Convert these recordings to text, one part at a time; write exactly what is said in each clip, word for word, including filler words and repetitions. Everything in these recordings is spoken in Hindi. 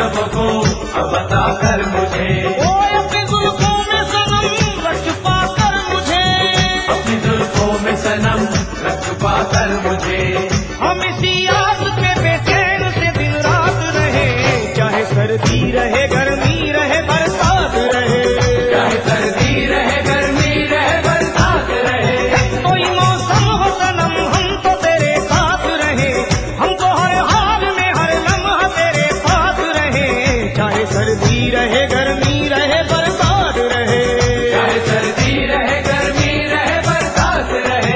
लब को अब बता कर मुझे, ओ अपनी जुल्फों में सनम रख छुपा कर मुझे, अपनी जुल्फों में सनम रख छुपा कर मुझे। हम इसी याद पे बेचैन से दिन रात रहे, चाहे सर्दी रहे गर्मी रहे बरसात रहे, चाहे सर्दी रहे गर्मी रहे बरसात रहे, कोई मौसम हो सनम हम तो तेरे साथ रहे, हमको हर हाल में हर लम्हा तेरे पास रहे, चाहे सर्दी रहे गर्मी रहे बरसात रहे, चाहे सर्दी रहे गर्मी रहे बरसात रहे।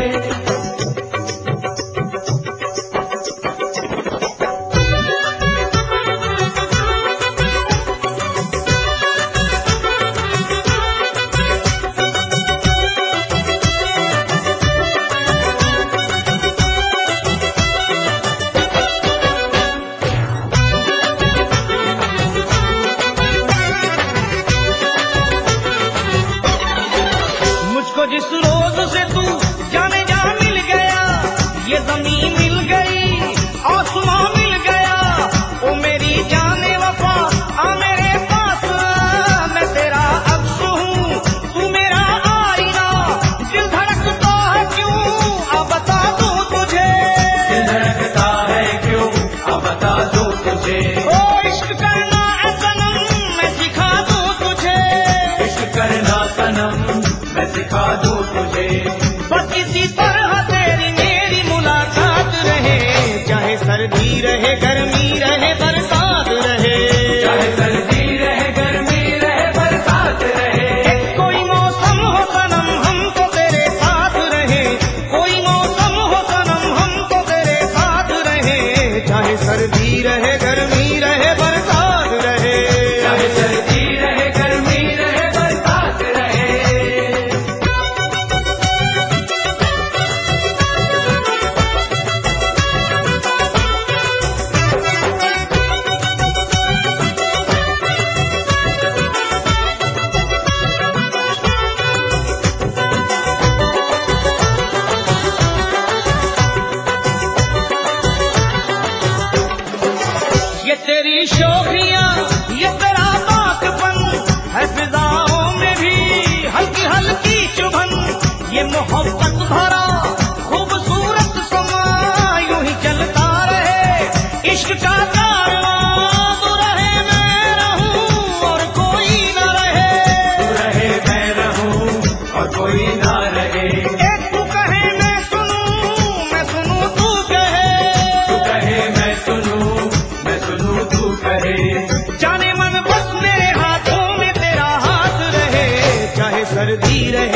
मुझको जिस रोज से तू जाने जा मिल गया, ये जमीन मिल गई आसमां मिल गया, ओ मेरी जाने वफा आ मेरे पास, मैं तेरा अक्स हूँ तू मेरा आईना, दिल धड़कता है क्यों अब बता दूं तुझे, दिल धड़कता है क्यों अब बता दूं तुझे, ओ इश्क करना है सनम मैं सिखा दूं तुझे, इश्क करना सनम मैं सिखा दूं तुझे। बस इसी तरह तेरी मेरी मुलाकात रहे, चाहे सर्दी रहे गर्मी रहे बरसात रहे, चाहे सर्दी रहे गर्मी रहे बरसात रहे, कोई मौसम हो सनम हमको तेरे साथ रहे, कोई मौसम हो सनम हमको तेरे साथ रहे, चाहे सर्दी रहे गर्मी रहे बरसात रहे, चाहे सर्दी रहे गर्मी रहे बरसात रहे। ये तेरी शोखियाँ ये तेरा बातपन है, फिजाओं में भी हल्की हल्की चुभन, ये मोहब्बत भरा खूबसूरत समा यूं ही चलता रहे, इश्क का कारवां तू रहे मैं रहूं और कोई न रहे, तू रहे मैं रहूं और कोई ना रहे, एक तू कहे मैं सुनूं मैं सुनूं तू कहे, तू कहे मैं सुनूं मैं सुनूं तू कहे, जाने मन बस मेरे हाथों में तेरा हाथ रहे, चाहे सर्दी रहे